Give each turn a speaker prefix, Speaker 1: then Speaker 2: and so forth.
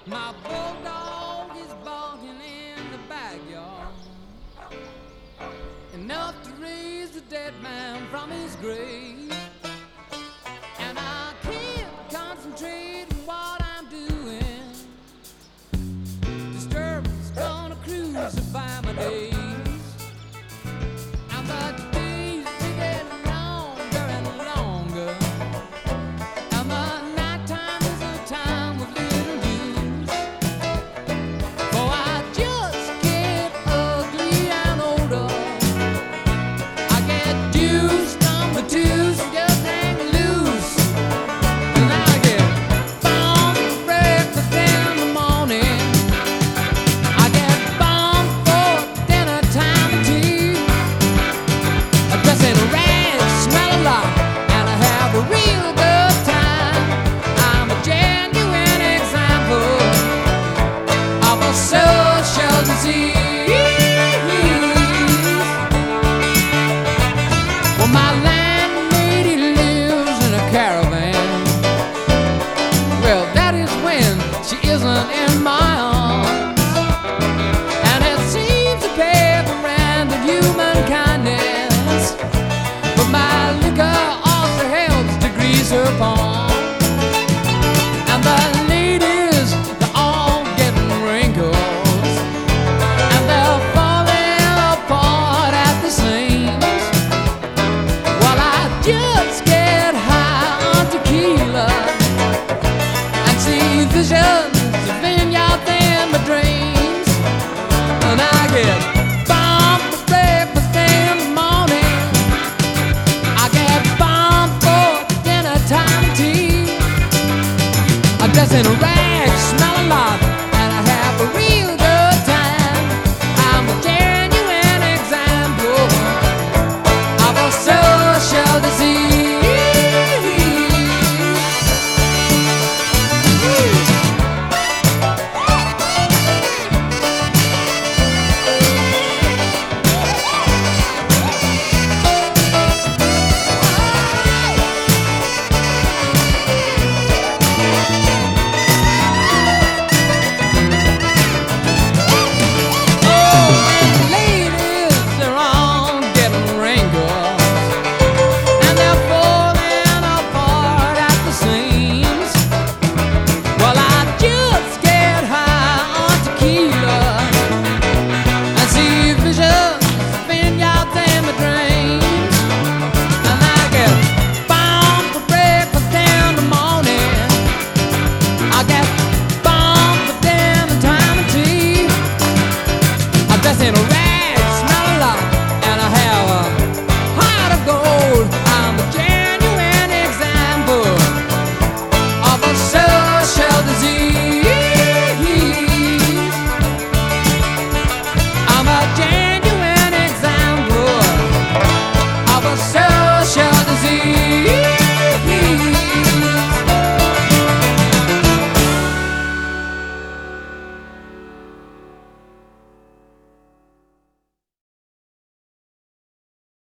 Speaker 1: My bulldog is barking in the backyard, enough to raise a dead man from his grave. And I can't concentrate on what I'm doing. Disturbance gonna crucify my days. And the days they get longer and longer, and the nighttime is a time of little use. For I just get ugly and older. I get deuce number twos and just hang loose. And I get bombed for breakfast in the morning. I get bombed for dinner time and tea. I dress in rags, smell a lot, and I have a real good time. I'm a genuine example of a social disease. Well, my landlady lives in a caravan. Well, that is when she isn't in my arms. And it seems to pay the rent of human kindness, but my liquor also helps to grease her palm. And the ladies, they're all getting wrinkles, and they're falling apart at the seams. Well, I just get high on tequila and see visions of vineyards in my dreams. And I get bombed for breakfast in the morning. I get bombed for dinner time tea. I dress in rags, smell a lot,